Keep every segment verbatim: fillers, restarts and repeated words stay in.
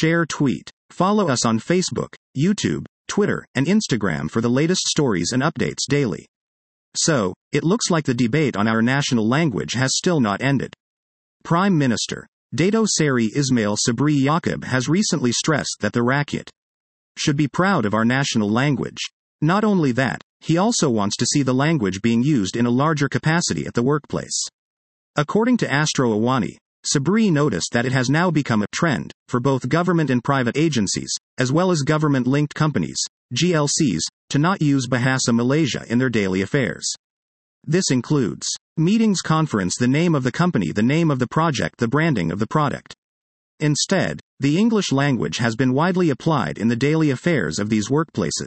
share, tweet. Follow us on Facebook, YouTube, Twitter, and Instagram for the latest stories and updates daily. So, it looks like the debate on our national language has still not ended. Prime Minister Dato Seri Ismail Sabri Yaqub has recently stressed that the Rakyat should be proud of our national language. Not only that, he also wants to see the language being used in a larger capacity at the workplace. According to Astro Awani, Sabri noticed that it has now become a trend for both government and private agencies, as well as government-linked companies, G L Cs, to not use Bahasa Malaysia in their daily affairs. This includes meetings, conference, the name of the company, the name of the project, the branding of the product. Instead, the English language has been widely applied in the daily affairs of these workplaces.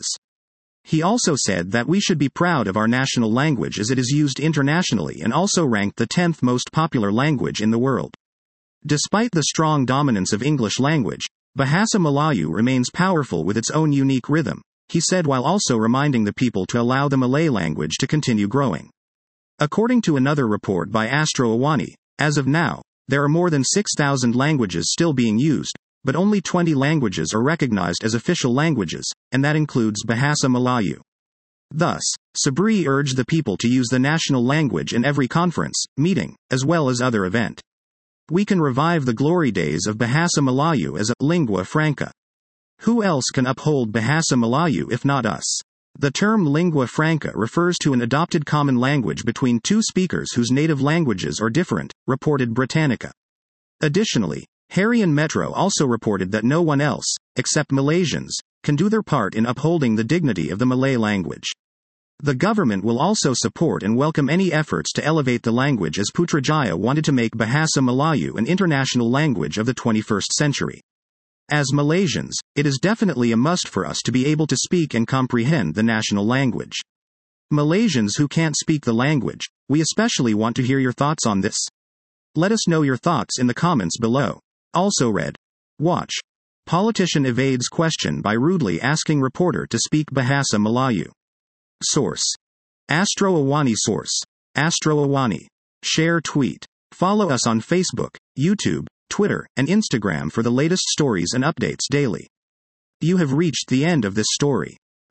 He also said that we should be proud of our national language as it is used internationally and also ranked the tenth most popular language in the world. Despite the strong dominance of English language, Bahasa Melayu remains powerful with its own unique rhythm, he said, while also reminding the people to allow the Malay language to continue growing. According to another report by Astro Awani, as of now, there are more than six thousand languages still being used, but only twenty languages are recognized as official languages, and that includes Bahasa Melayu. Thus, Sabri urged the people to use the national language in every conference, meeting, as well as other event. We can revive the glory days of Bahasa Melayu as a lingua franca. Who else can uphold Bahasa Melayu if not us? The term lingua franca refers to an adopted common language between two speakers whose native languages are different, reported Britannica. Additionally, Harian Metro also reported that no one else, except Malaysians, can do their part in upholding the dignity of the Malay language. The government will also support and welcome any efforts to elevate the language, as Putrajaya wanted to make Bahasa Melayu an international language of the twenty-first century. As Malaysians, it is definitely a must for us to be able to speak and comprehend the national language. Malaysians who can't speak the language, we especially want to hear your thoughts on this. Let us know your thoughts in the comments below. Also read. Watch. Politician evades question by rudely asking reporter to speak Bahasa Melayu. Source. Astro Awani. Source. Astro Awani. Share, tweet. Follow us on Facebook, YouTube, Twitter, and Instagram for the latest stories and updates daily. You have reached the end of this story.